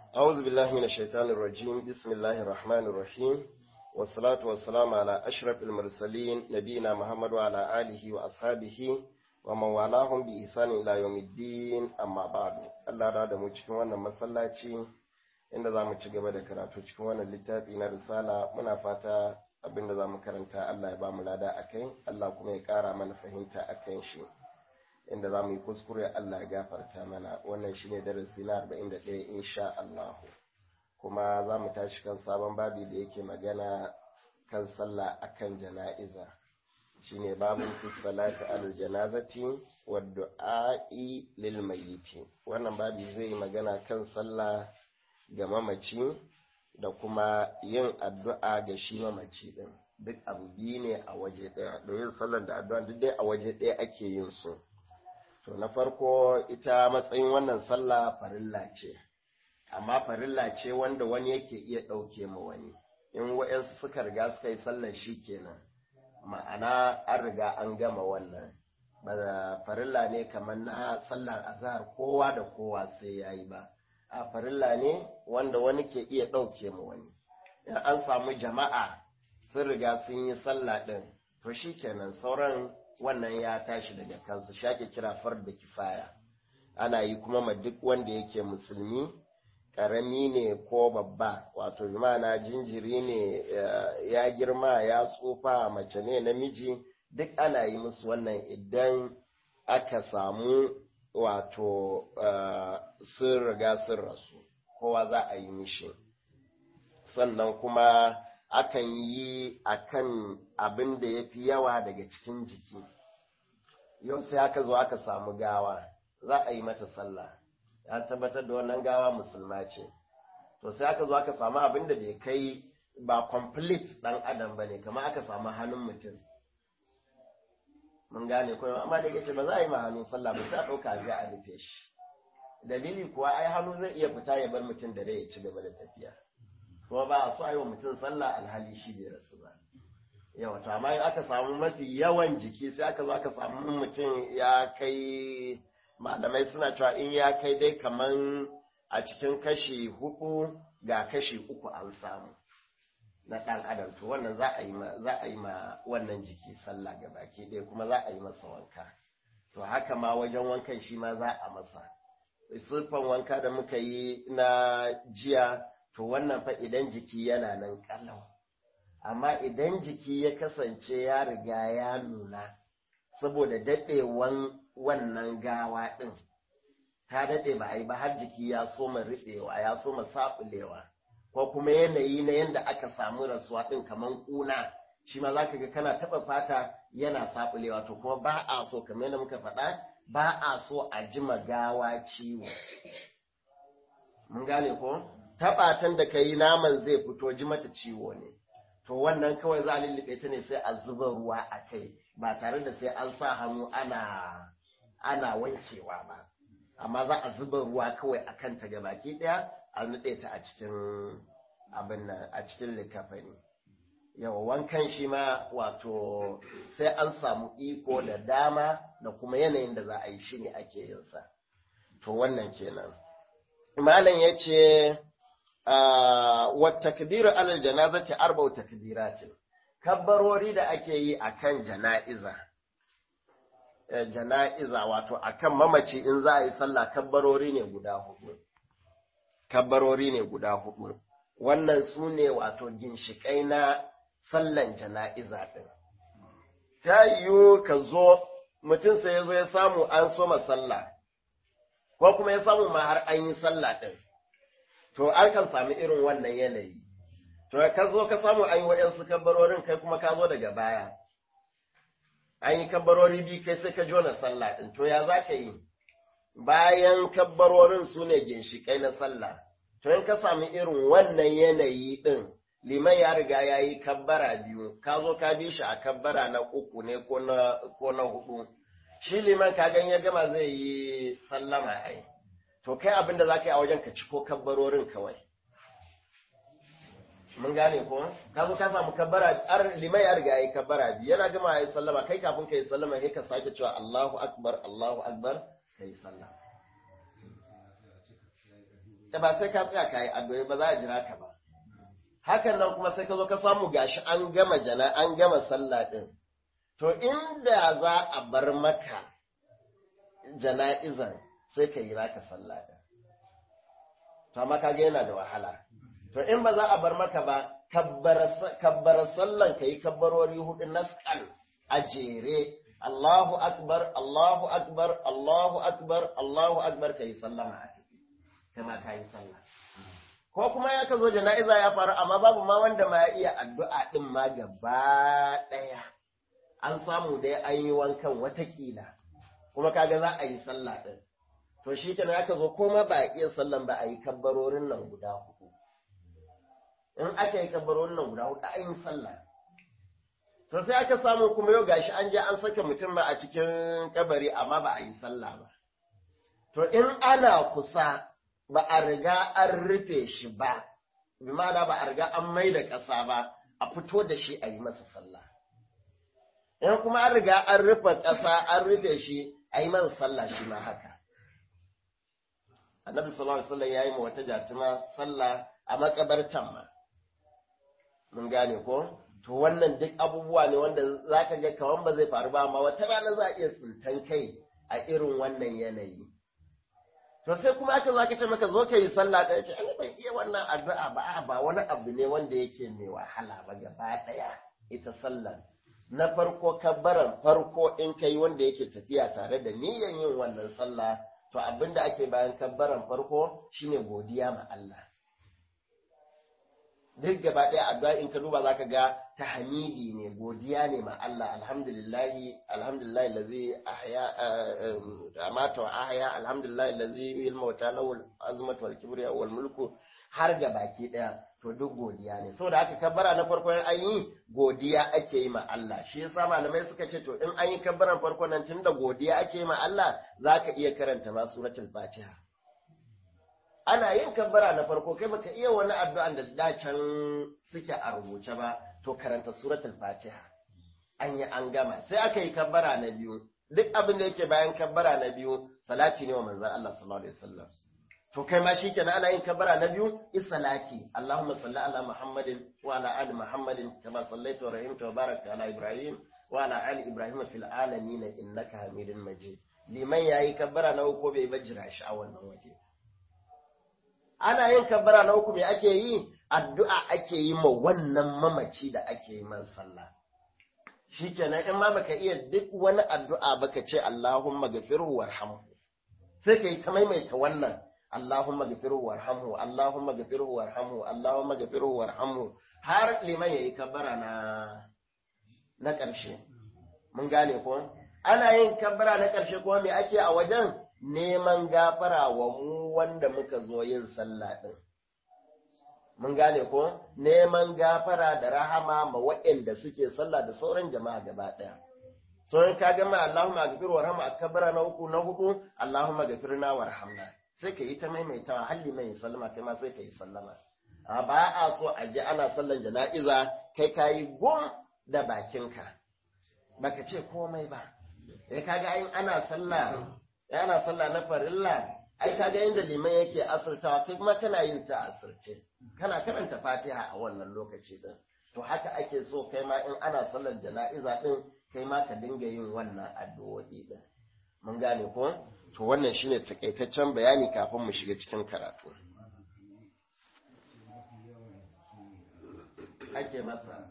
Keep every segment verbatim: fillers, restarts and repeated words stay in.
أعوذ بالله من الشيطان الرجيم بسم الله الرحمن الرحيم والصلاة والسلام على أشرف المرسلين نبينا محمد وعلى آله وأصحابه ومن والاهم بإحسان إلى يوم الدين أما بعد الله راد mu cikin wannan masallaci inda zamu ci gaba da karatu cikin wannan littafi na risala muna fata abinda zamu karanta Allah ya ba mu lada akai Allah kuma ya kara mana fahimta akan shi inda zamu yi kuskure Allah ya gafarta mana wannan shine darasi na arba'in da ɗaya insha Allah kuma zamu tashi kan sabon babi da yake magana kan sallah akan jana'iza shine babun fi salati al janazati wa du'a'i lil mayyit wannan babi zai magana kan sallah ga mamaci da kuma yin addu'a ga shi mamaci din duk abu biyu ne a waje ɗaya da yin sallar da addu'a duk dai a waje ɗaya ake yin su to na farko ita matsayin wannan sallah farilla ce amma farilla ce wanda wani yake iya ɗauke ma wani in wa'yansu suka riga suka yi sallar shi kenan ma'ana an riga an gama wannan ba farilla ne kamar na sallar azhar kowa da kowa sai ya yi ba a farilla ne wanda wani ke iya ɗauke ma wani in an samu jama'a sun riga sun yi sallah ɗin to shi kenan sauran wannan ya tashi daga kansa shake kira farda kifaya ana yi kuma ma duk wanda yake musulmi karami ne ko babba wato bimana jinjiri ne ya girma ya tsufa mace ne namiji duk ana yi musu wannan idan aka samu wato sun riga sun rasu kowa za a yi mishi sannan kuma akan yi akan abin da ya fi yawa daga cikin jiki yau sai aka zo aka samu gawa za a yi mata sallah ya tabbatar da wannan gawa musulma ce to sai aka zo aka samu abin da bai kai ba complete dan adam bane kamar aka samu hannun mutum mun gane ko amma da yake ba za a yi ma hannun sallah ba sai a dauka ga a rufe shi dalili kuwa ai hannu zai iya fita ya bar mutum da rai ya ci gaba da tafiya kuma ba a so a yi wa mutum sallah alhali shi bai rasu ba yawa to amma in aka samu mafi yawan jiki sai aka zo aka samu mutum ya kai malamai suna cewa in ya kai dai kaman a cikin kashi hudu ga kashi uku an samu na ɗan adam to wannan za a yi ma za a yi ma wannan jiki sallah gabaki ɗaya kuma za a yi masa wanka to haka ma wajen wankan shi ma za a masa siffan wanka da muka yi na jiya to wannan fa idan jiki yana nan kalau amma idan jiki ya kasance ya riga ya nuna saboda daɗewan wannan gawa ɗin ta daɗe ba a yi ba har jiki ya soma riɓewa ya soma saɓulewa ko kuma yanayi na yadda aka samu rasuwa ɗin kamar ƙuna shi ma za ka ga kana taɓa fata yana saɓulewa to kuma ba a so kamar yadda muka faɗa ba a so a jima gawa ciwo mun gane ko taɓatan da ka yi naman zai fito ji mata ciwo ne to wannan kawai za a lullube ta ne sai a zuba ruwa a kai ba tare da sai an sa hannu ana ana wankewa ba amma za a zuba ruwa kawai a kanta gabaki ɗaya a nuɗe ta a cikin abin nan a cikin likafani yawa wankan shi ma wato sai an samu iko da dama da kuma yanayin da za a yi shi ne ake yin sa to wannan kenan malam ya ce wa takbiru alal janazati arba'u takbiratin kabbarori da ake yi akan jana'iza jana'iza wato akan mamaci in za a yi sallah kabbarori ne guda hudu kabbarori ne guda hudu wannan su ne wato ginshikai na sallan jana'iza din ta yiwu ka zo mutum sai ya zo ya samu an soma sallah ko kuma ya samu ma har an yi sallah din to an kan sami irin wannan yanayi to ka zo ka samu an yi wa'yansu kabbarorin kai kuma ka zo daga baya an yi kabbarori biyu kai sai ka jona sallah ɗin to ya za ka yi bayan kabbarorin su ne ginshiƙai na sallah to in ka sami irin wannan yanayi ɗin liman ya riga ya yi kabbara biyu ka zo ka bi shi a kabbara na uku ne ko na hudu shi liman ka gan ya gama zai yi sallama ai to kai abin da za ka yi a wajen ka ciko kabbarorin kawai mun gane ko ka zo ka samu kabbara ar limai ya riga yayi kabbara bi yana gama yayi sallama kai kafin kai sallama sai ka sake cewa Allahu akbar Allahu akbar kai sallama da ba sai ka tsaya ka yi addu'a ba za a jira ka ba hakan nan kuma sai ka zo ka samu gashi an gama jana an gama sallah din to inda za a bar maka jana'izan sai ka yi raka sallah din to amma kage yana da wahala to in ba za a bar maka ba kabbara sallan ka yi kabbarori hudu nasqan a jere Allahu akbar Allahu akbar Allahu akbar Allahu akbar ka yi sallama a ciki kama ka yi sallah ko kuma ya ka zo jana'iza ya faru amma babu ma wanda ma ya iya addu'a din ma gaba daya an samu dai an yi wankan watakila kuma kaga za a yi sallah din to shi kenan aka zo koma ba a iya sallan ba a yi kabbarorin nan guda hudu in aka yi kabbarorin nan guda hudu a yi sallah to sai aka samu kuma yau gashi an je an saka mutum ba a cikin kabari amma ba a yi sallah ba to in ana kusa ba a riga an rufe shi ba bi ma'ana ba a riga an mai da ƙasa ba a fito da shi a yi masa sallah in kuma an riga an rufe ƙasa an rufe shi a yi masa sallah shi ma haka annabi sallallahu alaihi wasallam yayi ma wata jatuma sallah a makabartan ma mun gane ko to wannan duk abubuwa ne wanda zaka ga kawan ba zai faru ba amma wata rana za a iya tsintan kai a irin wannan yanayi to sai kuma aka zo aka ce maka zo ka yi sallah da ce an ban iya wannan addu'a ba ba wani abu ne wanda yake mai wahala ba gaba daya ita sallan na farko kabbaran farko in kai wanda yake tafiya tare da niyyar yin wannan sallah to abinda ake bayan kabbaran farko shine godiya ma Allah duk gaba ɗaya addu'a in ka duba zaka ga tahmidi ne godiya ne ma Allah alhamdulillah alhamdulillah allazi ahya amata wa ahya alhamdulillah allazi yul mauta lahu azmatu wal kibriya wal mulku har ga baki ɗaya to duk godiya ne saboda haka kabbara na farko an yi godiya ake yi ma Allah shi yasa malamai suka ce to in an yi kabbaran farko nan tunda godiya ake yi ma Allah zaka iya karanta ma suratul fatiha ana yin kabbara na farko kai baka iya wani addu'an da dacan suke a rubuce ba to karanta suratul fatiha an yi an gama sai aka yi kabbara na biyu duk abin da yake bayan kabbara na biyu salati ne wa manzon Allah sallallahu alaihi wasallam to kai ma shikenan ana yin kabbara na biyu isalati Allahumma salli ala Muhammadin wa ala ali Muhammadin kama sallaita wa rahimta wa baraka ala Ibrahim wa ala ali Ibrahim fil alamin innaka Hamidum Majid liman yayi kabbara na uku bai bajira shi a wannan waje ana yin kabbara na uku me ake yi addu'a ake yi ma wannan mamaci da ake yi man sallah shikenan in ma baka iya duk wani addu'a baka ce Allahumma ghafirhu warhamhu sai kai ta maimaita wannan Allahumma ghafirhu warhamhu Allahumma ghafirhu warhamhu Allahumma ghafirhu warhamhu har liman yayi kabbara na na ƙarshe mun gane ko ana yin kabbara na ƙarshe kuma me ake a wajen neman gafara wa mu wanda muka zo yin sallah din mun gane ko neman gafara da rahama ma waɗanda suke sallah da sauran jama'a gaba ɗaya so in ka gama Allahumma ghafir warhamna akbara na uku na hudu Allahumma ghafirna warhamna sai ka yi ta maimaitawa halli mai sallama kai ma sai ka yi sallama a ba a so a ji ana sallan jana'iza kai ka yi gum da bakinka baka ce komai ba eh kaga in ana sallah ana sallah na farilla ai kaga inda liman yake asirtawa kai kuma kana yin ta asirce kana karanta Fatiha a wannan lokaci din to haka ake so kai ma in ana sallar jana'iza din kai ma ka dinga yin wannan addu'o'i din mun gane ko to wannan shine takaitaccen bayani kafin mu shiga cikin karatu ake masa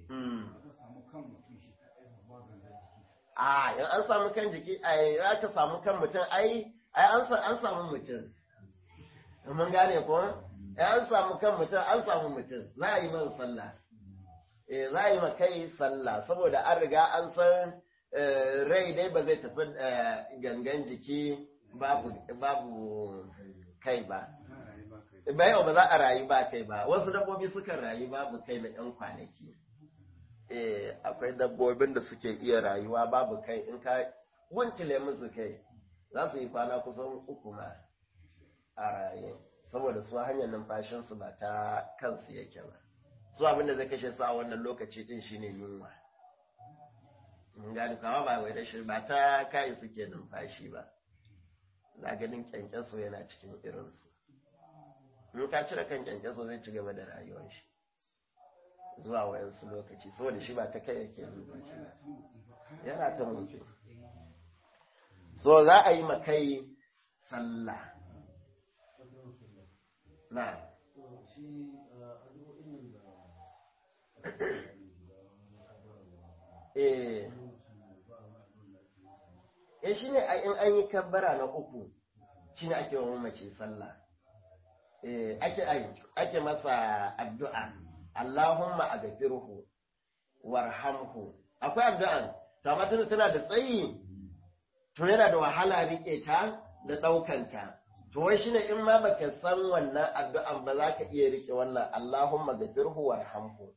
a in an samu kan jiki ai za ka samu kan mutum ai ai an samu mutum mun gane ko an samu kan mutum an samu mutum za a yi masa sallah eh za a yi ma kai sallah saboda an riga an san rai dai ba zai tafi gangan jiki babu babu kai ba bai ba za a rayu ba kai ba wasu dabbobi sukan rayu babu kai na ɗan kwanaki eh akwai dabbobin da suke iya rayuwa babu kai in ka wuncile musu kai za su yi kwana kusan uku ma a raye saboda su hanyar numfashinsu ba ta kansu yake ba su abin da zai kashe su a wannan lokaci din shine yunwa mun gani kama ba wai rashin ba ta kai suke numfashi ba na ganin kyankyaso yana cikin irinsu in ka cire kan kyankyaso zai ci gaba da rayuwar shi zuwa wayansu lokaci saboda shi ba ta kai yake yana ta motsi so za a yi makai sallah na eh eh shine in an yi kabbara na uku shine ake wa mace sallah eh ake ake masa addu'a Allahumma aghfirhu warhamhu akwai addu'an to amma tana da tsayi to yana da wahala rike ta da daukan ta to wai shine in ma baka san wannan addu'an ba za ka iya rike wannan Allahumma aghfirhu warhamhu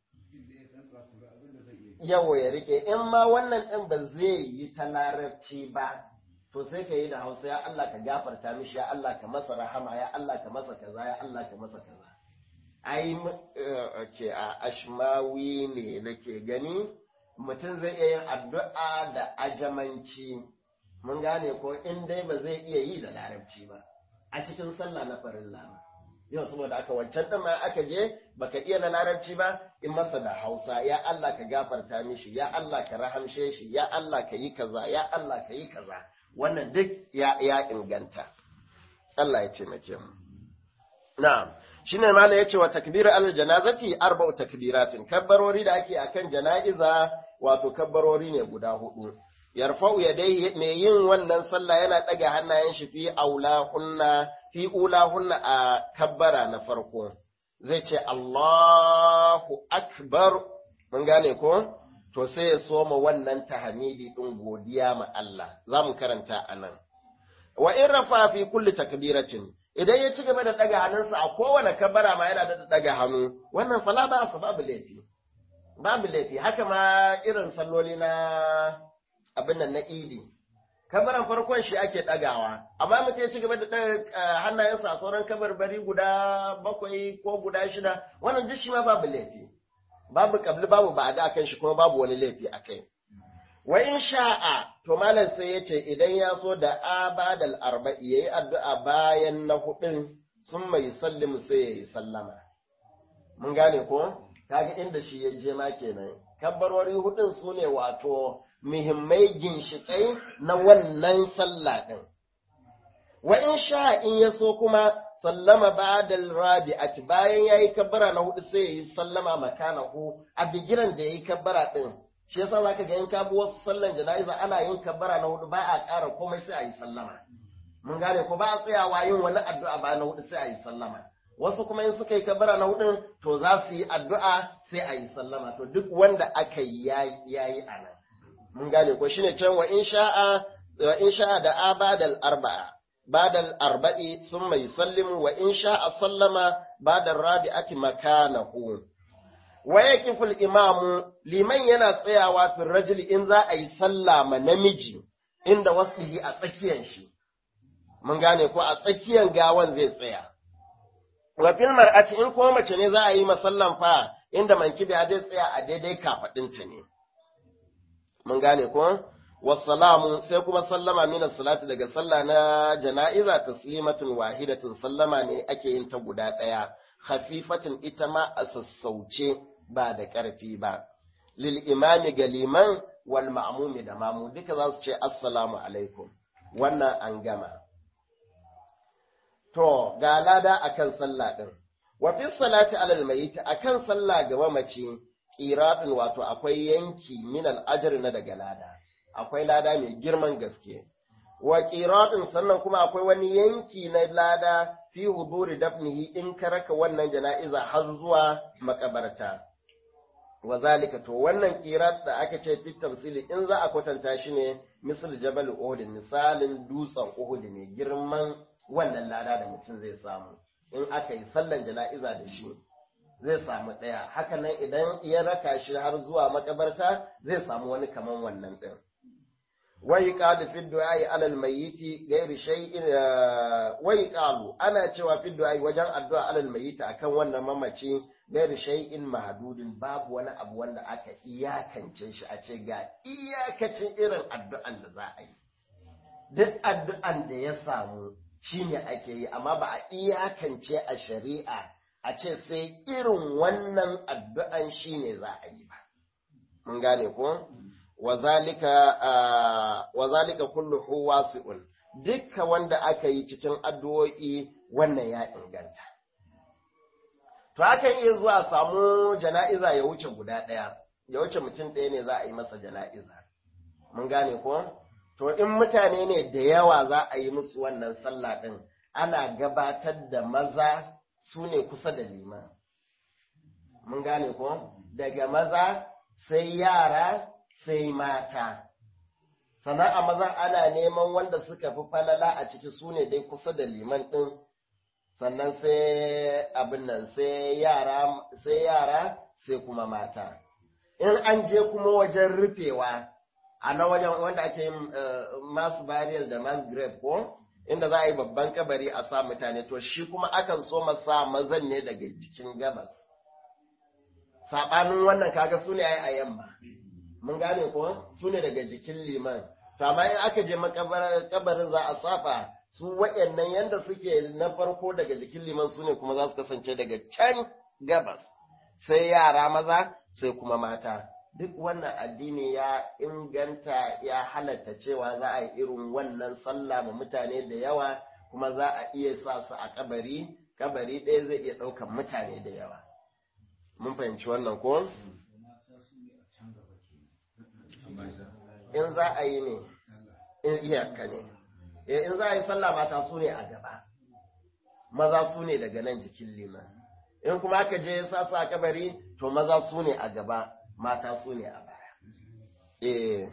yawo ya rike in ma wannan din ba zai yi ta larabci ba to sai ka yi da Hausa ya Allah ka gafarta mishi ya Allah ka masa rahama ya Allah ka masa kaza ya Allah ka masa kaza ai ke a ashmawi ne nake gani mutum zai iya yin addu'a da ajamanci mun gane ko in dai ba zai iya yi da larabci ba a cikin sallah na farilla ba yau saboda aka wancan din ma aka je baka iya na larabci ba in masa da Hausa ya Allah ka gafarta mishi ya Allah ka rahamshe shi ya Allah ka yi kaza ya Allah ka yi kaza wannan duk ya ya inganta Allah ya taimake mu na'am shine malai yace wa takbir al janazati arba'u takbiratin kabbarori da ake akan janaiza wato kabbarori ne guda hudu yarfa'u yadayhi mai yin wannan sallah yana daga hannayen shi fi aulahunna fi ulahunna a kabbara na farko zai ce Allahu akbar mun gane ko to sai ya soma wannan tahmidi din godiya ma Allah zamu karanta anan wa in rafa fi kulli takbiratin idan ya ci gaba da daga hannunsa a kowane kabbara ma yana da daga hannu wannan fala ba sa babu laifi babu laifi haka ma irin salloli na abin nan na idi kabaran farkon shi ake dagawa amma mutum ya ci gaba da daga hannayensa a sauran kabarbari guda bakwai ko guda shida wannan duk shi ma babu laifi babu kabli babu ba ga kan shi kuma babu wani laifi akai wa in sha'a to malam sai yace idan ya so da abadal arba'i yayi addu'a bayan na hudun sun mai sallimu sai yayi sallama mun gane ko kaga inda shi ya je ma kenan kabbarori hudun sune wato muhimmai ginshikai na wannan sallah din wa in sha'a in ya so kuma sallama ba'dal rabi'ati bayan yayi kabbara na hudu sai yayi sallama makanahu a bigiran da yayi kabbara din shi yasa zaka ga in ka bi wasu sallan jana'iza ana yin kabbara na hudu ba a ƙara komai sai a yi sallama mun gane ko ba a tsayawa yin wani addu'a ba na hudu sai a yi sallama wasu kuma in suka yi kabbara na hudun to za su yi addu'a sai a yi sallama to duk wanda aka yi yayi a nan mun gane ko shine can wa in sha'a wa in sha'a da abadal arba'a badal arba'i summa yusallimu wa in sha'a sallama badal rabi'ati makanahu wa yakiful imamu liman yana tsayawa fil rajuli in za a yi sallah ma namiji inda waslihi a tsakiyar shi mun gane ko a tsakiyar gawan zai tsaya wa fil mar'ati in ko mace ne za a yi masallan fa inda mankibi zai tsaya a daidai kafadinta ne mun gane ko wassalamu sai kuma sallama min salati daga sallah na jana'iza taslimatun wahidatun sallama ne ake yin ta guda daya khafifatin ita ma a sassauce ba da ƙarfi ba lil imami ga liman wal ma'mumi da mamu duka za su ce assalamu alaikum wannan an gama to ga lada akan sallah din wa fi salati alal mayyit akan sallah ga mamaci qiradun wato akwai yanki min al ajr na daga lada akwai lada mai girman gaske wa qiradun sannan kuma akwai wani yanki na lada fi huduri dafnihi in ka raka wannan jana'iza har zuwa makabarta wa zalika to wannan qirat da aka ce fi tamsili in za a kwatanta shi ne misal jabal uhud misalin dutsen uhud ne girman wannan lada da mutum zai samu in aka yi sallan jana'iza da shi zai samu daya haka nan idan ya raka shi har zuwa makabarta zai samu wani kaman wannan din ويقال في الدعاء على الميت غير شيء ويقال ana cewa fi du'a wajen addu'a alal mayyit akan wannan mamaci غير شيء mahdudin babu wani abu wanda aka iyakance shi a ce ga iyakacin irin addu'an da za a yi duk addu'an da ya samu shine ake yi amma ba a iyakance a shari'a a ce sai irin wannan addu'an shine za a yi ba mun gane ko wazalika wazalika kulluhu wasi'un dukkan wanda aka yi cikin addu'o'i wannan ya inganta to akan iya zuwa samu jana'iza ya wuce guda ɗaya ya wuce mutum ɗaya ne za a yi masa jana'iza mun gane ko to in mutane ne da yawa za a yi musu wannan sallah ɗin ana gabatar da maza su ne kusa da liman mun gane ko daga maza sai yara sai mata sannan a maza ana neman wanda suka fi falala a ciki su ne dai kusa da liman ɗin sannan sai abin nan sai yara sai yara sai kuma mata in an je kuma wajen rufewa a na wajen wanda ake yin mass burial da mass grave ko inda za a yi babban kabari a sa mutane to shi kuma akan so masa mazan ne daga jikin gabas saɓanin wannan kaga su ne a yamma mun gane ko su ne daga jikin liman to amma in aka je makabarin za a safa su waɗannan yanda suke na farko daga jikin liman su ne kuma za su kasance daga can gabas sai yara maza sai kuma mata duk wannan addini ya inganta ya halatta cewa za a yi irin wannan sallah ma mutane da yawa kuma za a iya sa su a kabari kabari ɗaya zai iya ɗaukan mutane da yawa mun fahimci wannan ko in za a yi ne in iyaka ne in za a yi sallah mata su ne a gaba maza su ne daga nan jikin liman in kuma aka je sa su a kabari to maza su ne a gaba mata su ne a baya eh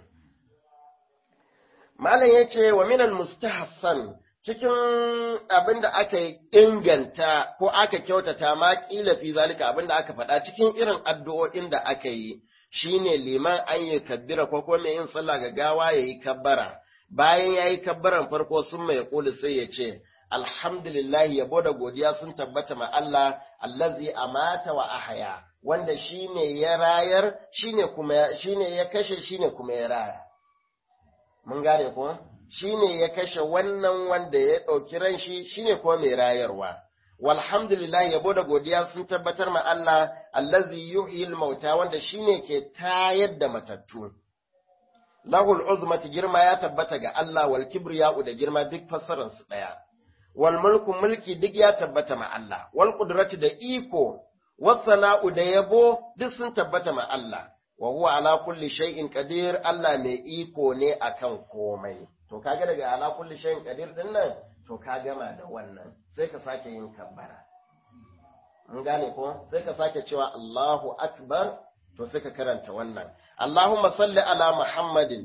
malam yace wa minal mustahsan cikin abinda aka inganta ko aka kyautata ma kila fi zalika abinda aka faɗa cikin irin addu'o'in da aka yi shine liman an yi kabbira ko kuma mai yin sallah ga gawa yayi kabbara bayan yayi kabbaran farko sun mai kuli sai ya ce alhamdulillah yabo da godiya sun tabbata ma Allah allazi amata wa ahya wanda shine ya rayar shine kuma shine ya kashe shine kuma ya raya mun gane ko shine ya kashe wannan wanda ya dauki ran shi shine kuma mai rayarwa walhamdulillah yabo da godiya sun tabbatar ma Allah allazi yuhyil mauta wanda shine ke tayar da matattu lahul uzmati girma ya tabbata ga Allah wal kibriya'u da girma duk fassarar su daya wal mulku mulki duk ya tabbata ma Allah wal qudrati da iko was sana'u da yabo duk sun tabbata ma Allah wa huwa ala kulli shay'in qadir Allah mai iko ne akan komai to kaga daga ala kulli shay'in qadir din nan to ka gama da wannan sai ka sake yin kabbara mun gane ko sai ka sake cewa Allahu akbar to sai ka karanta wannan Allahumma salli ala Muhammadin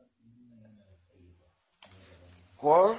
ko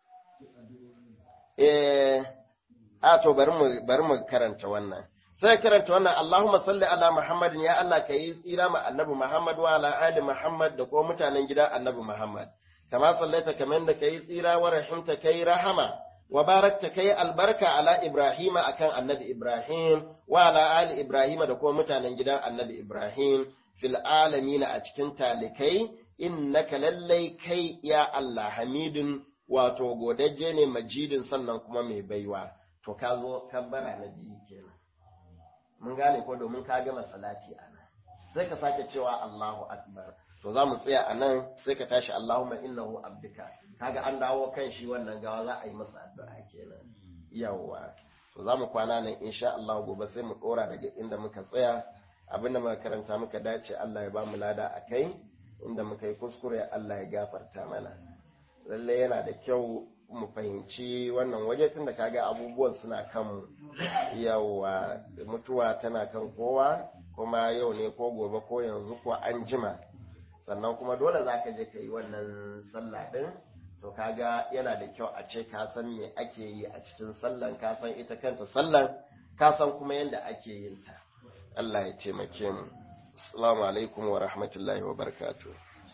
eh a to bari mu bari mu karanta wannan sai karanta wannan Allahumma salli ala Muhammadin ya Allah kai tsira ma annabi Muhammad wa ala ali Muhammad da ko mutanen gidan annabi Muhammad kama sallaita kaman da kai tsira wa rahimta kai rahama wa barakta kai albarka ala Ibrahim akan annabi Ibrahim wa ala ali Ibrahim da ko mutanen gidan annabi Ibrahim fil alamin a cikin talikai innaka lallai kai ya Allah hamidun wato godaje ne majidin sannan kuma mai baiwa to ka zo kabbara na biyu kenan mun gane ko domin ka gama salati anan sai ka sake cewa Allahu akbar to za mu tsaya anan sai ka tashi Allahumma innahu abduka kaga an dawo kan shi wannan gawa za a yi masa addu'a kenan yawa to za mu kwana nan insha Allah gobe sai mu dora daga inda muka tsaya abinda muka karanta muka dace Allah ya ba mu lada akai inda muka yi kuskure Allah ya gafarta mana lalle yana da kyau mu fahimci wannan waje tun da kaga abubuwan suna kan yawa mutuwa tana kan kowa kuma yau ne ko gobe ko yanzu ko an jima sannan kuma dole za ka je ka yi wannan sallah ɗin to kaga yana da kyau a ce ka san me ake yi a cikin sallan ka san ita kanta sallan ka san kuma yadda ake yin ta Allah ya taimake mu assalamu alaikum wa rahmatullahi wa barakatuh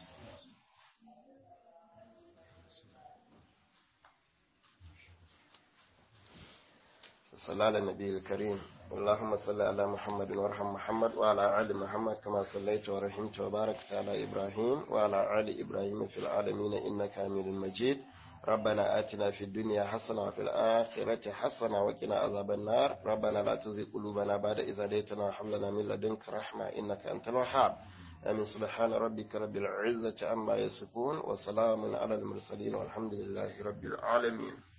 صلى على النبي الكريم اللهم صل على محمد وارحم محمد وعلى آل محمد كما صليت ورحمت وباركت على إبراهيم وعلى آل إبراهيم في العالمين إنك حميد مجيد ربنا آتنا في الدنيا حسنة وفي الآخرة حسنة وقنا عذاب النار ربنا لا تزغ قلوبنا بعد إذ هديتنا وهب لنا من لدنك رحمة إنك أنت الوهاب آمين سبحان ربك رب العزة عما يصفون وسلام على المرسلين والحمد لله رب العالمين.